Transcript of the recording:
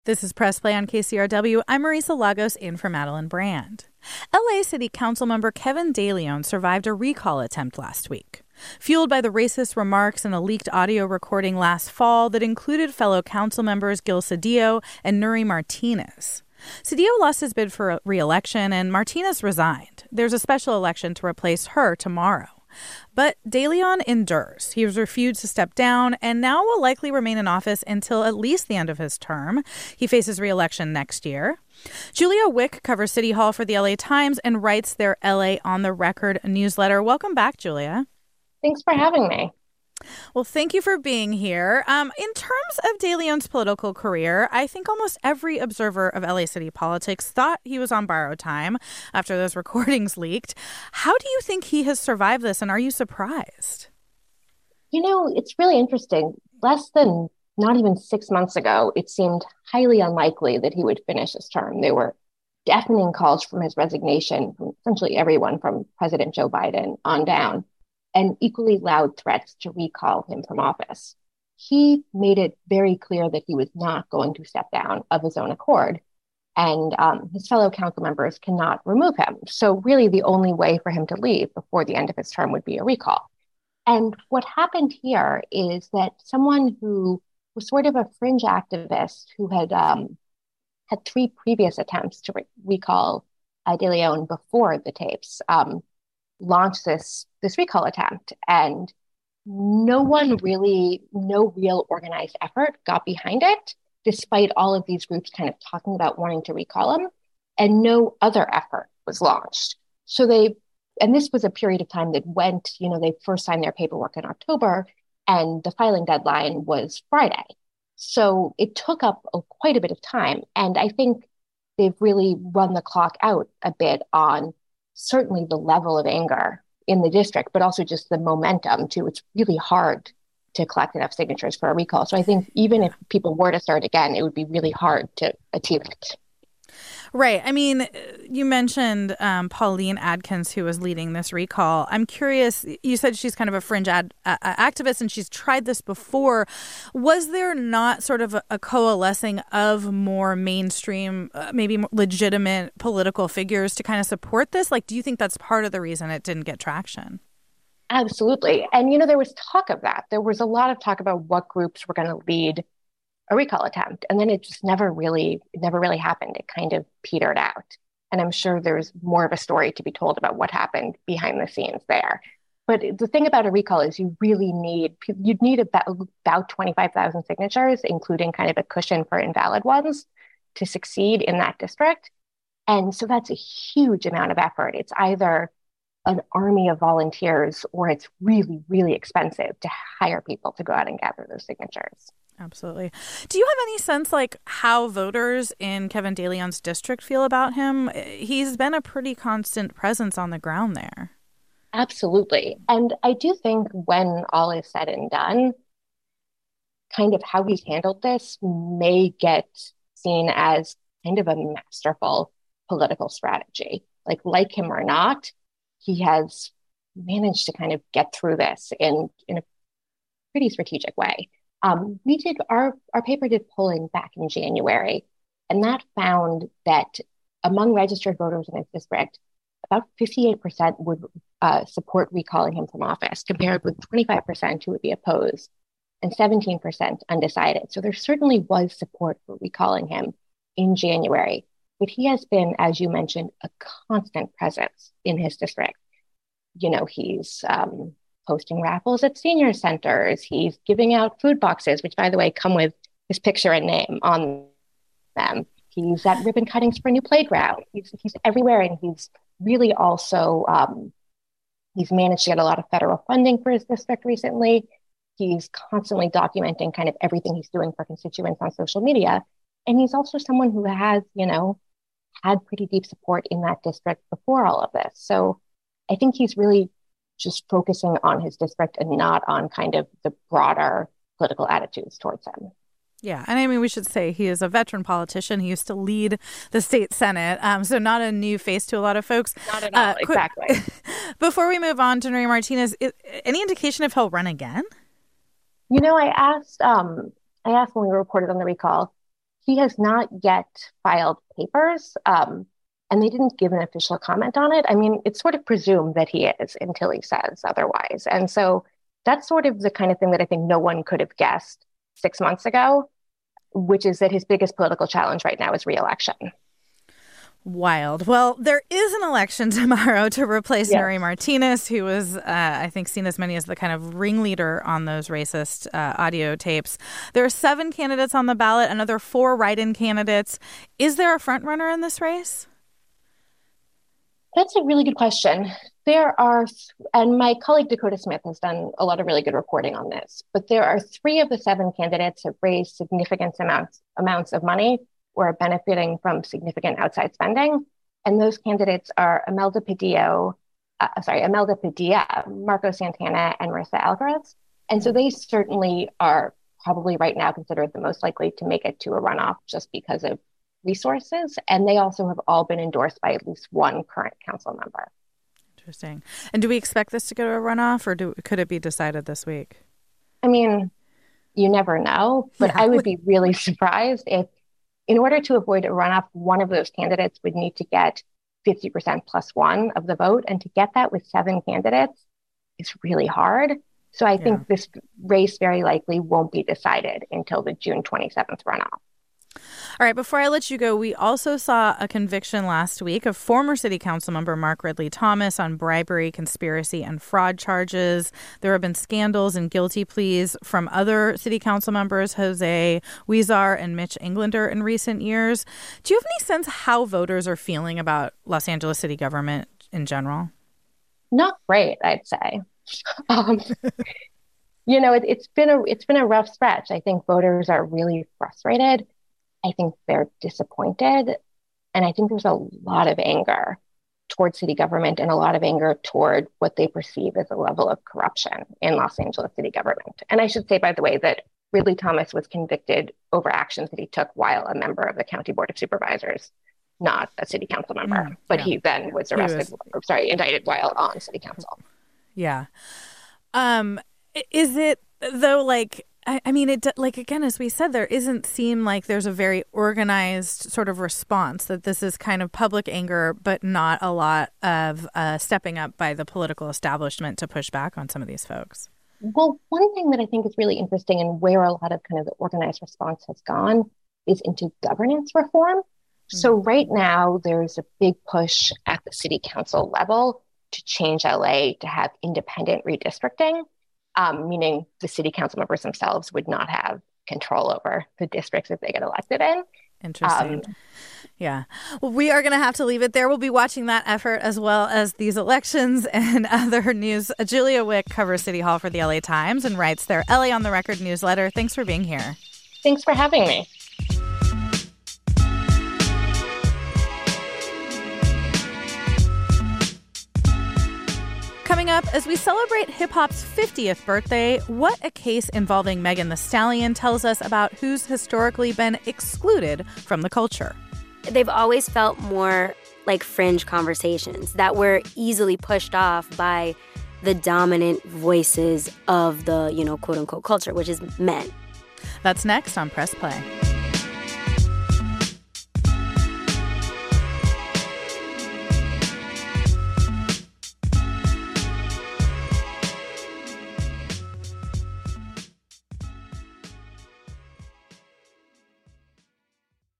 This is Press Play on KCRW. I'm Marisa Lagos in for Madeline Brand. LA City Council member Kevin DeLeon survived a recall attempt last week. Fueled by the racist remarks in a leaked audio recording last fall that included fellow council members Gil Cedillo and Nury Martinez. Cedillo lost his bid for re-election and Martinez resigned. There's a special election to replace her tomorrow. But DeLeon endures. He was refused to step down and now will likely remain in office until at least the end of his term. He faces re-election next year. Julia Wick covers City Hall for the LA Times and writes their LA on the Record newsletter. Welcome back, Julia. Thanks for having me. Well, thank you for being here. In terms of DeLeon's political career, I think almost every observer of LA City politics thought he was on borrowed time after those recordings leaked. How do you think he has survived this, and are you surprised? It's really interesting. Less than not even 6 months ago, it seemed highly unlikely that he would finish his term. There were deafening calls from his resignation from essentially everyone from President Joe Biden on down, and equally loud threats to recall him from office. He made it very clear that he was not going to step down of his own accord, and his fellow council members cannot remove him. So really the only way for him to leave before the end of his term would be a recall. And what happened here is that someone who was sort of a fringe activist who had three previous attempts to recall DeLeon before the tapes, launched this recall attempt, and no real organized effort got behind it, despite all of these groups kind of talking about wanting to recall him, and no other effort was launched. And this was a period of time that went, they first signed their paperwork in October, and the filing deadline was Friday. So it took up quite a bit of time, and I think they've really run the clock out a bit on certainly the level of anger in the district, but also just the momentum too. It's really hard to collect enough signatures for a recall. So I think even if people were to start again, it would be really hard to achieve it. Right. I mean, you mentioned Pauline Adkins, who was leading this recall. I'm curious, you said she's kind of a fringe activist and she's tried this before. Was there not sort of a coalescing of more mainstream, maybe more legitimate political figures to kind of support this? Like, do you think that's part of the reason it didn't get traction? Absolutely. And, there was talk of that. There was a lot of talk about what groups were going to lead a recall attempt. And then it just never really happened. It kind of petered out. And I'm sure there's more of a story to be told about what happened behind the scenes there. But the thing about a recall is you'd need about 25,000 signatures, including kind of a cushion for invalid ones, to succeed in that district. And so that's a huge amount of effort. It's either an army of volunteers or it's really, really expensive to hire people to go out and gather those signatures. Absolutely. Do you have any sense like how voters in Kevin DeLeon's district feel about him? He's been a pretty constant presence on the ground there. Absolutely. And I do think when all is said and done, kind of how he's handled this may get seen as kind of a masterful political strategy. Like him or not, he has managed to kind of get through this in a pretty strategic way. Our paper did polling back in January, and that found that among registered voters in his district, about 58% would support recalling him from office, compared with 25% who would be opposed and 17% undecided. So there certainly was support for recalling him in January, but he has been, as you mentioned, a constant presence in his district. He's hosting raffles at senior centers. He's giving out food boxes, which, by the way, come with his picture and name on them. He's at ribbon cuttings for a new playground. He's everywhere, and he's really also he's managed to get a lot of federal funding for his district recently. He's constantly documenting kind of everything he's doing for constituents on social media, and he's also someone who has, had pretty deep support in that district before all of this. So I think he's really just focusing on his district and not on kind of the broader political attitudes towards him. Yeah. And I mean, we should say he is a veteran politician. He used to lead the state Senate. So not a new face to a lot of folks. Not at all. Exactly. Before we move on to Nury Martinez, any indication if he'll run again? I asked when we reported on the recall, he has not yet filed papers, and they didn't give an official comment on it. I mean, it's sort of presumed that he is until he says otherwise. And so that's sort of the kind of thing that I think no one could have guessed 6 months ago, which is that his biggest political challenge right now is re-election. Wild. Well, there is an election tomorrow to replace Nury Martinez, who was, I think, seen as many as the kind of ringleader on those racist audio tapes. There are 7 candidates on the ballot, another 4 write-in candidates. Is there a front runner in this race? That's a really good question. There are, and my colleague Dakota Smith has done a lot of really good reporting on this, but there are 3 of the 7 candidates have raised significant amounts of money or are benefiting from significant outside spending. And those candidates are Imelda Padilla, Marco Santana, and Marissa Alvarez. And so they certainly are probably right now considered the most likely to make it to a runoff just because of resources. And they also have all been endorsed by at least one current council member. Interesting. And do we expect this to go to a runoff, or could it be decided this week? I mean, you never know, but I would be really surprised if, in order to avoid a runoff, one of those candidates would need to get 50% plus 1 of the vote. And to get that with 7 candidates is really hard. So I think this race very likely won't be decided until the June 27th runoff. All right, before I let you go, we also saw a conviction last week of former city council member Mark Ridley Thomas on bribery, conspiracy, and fraud charges. There have been scandals and guilty pleas from other city council members, Jose Huizar and Mitch Englander, in recent years. Do you have any sense how voters are feeling about Los Angeles city government in general? Not great, I'd say. It's been a rough stretch. I think voters are really frustrated. I think they're disappointed. And I think there's a lot of anger toward city government and a lot of anger toward what they perceive as a level of corruption in Los Angeles city government. And I should say, by the way, that Ridley Thomas was convicted over actions that he took while a member of the County Board of Supervisors, not a city council member. He then was indicted while on city council. Yeah. Is it, though, again, as we said, there doesn't seem like there's a very organized sort of response, that this is kind of public anger, but not a lot of stepping up by the political establishment to push back on some of these folks? Well, one thing that I think is really interesting and where a lot of kind of the organized response has gone is into governance reform. Mm-hmm. So right now, there's a big push at the city council level to change LA to have independent redistricting. Meaning the city council members themselves would not have control over the districts that they get elected in. Interesting. Yeah. Well, we are going to have to leave it there. We'll be watching that effort as well as these elections and other news. Julia Wick covers City Hall for the LA Times and writes their LA on the Record newsletter. Thanks for being here. Thanks for having me. Coming up, as we celebrate hip-hop's 50th birthday, what a case involving Megan Thee Stallion tells us about who's historically been excluded from the culture. They've always felt more like fringe conversations that were easily pushed off by the dominant voices of the, quote-unquote culture, which is men. That's next on Press Play.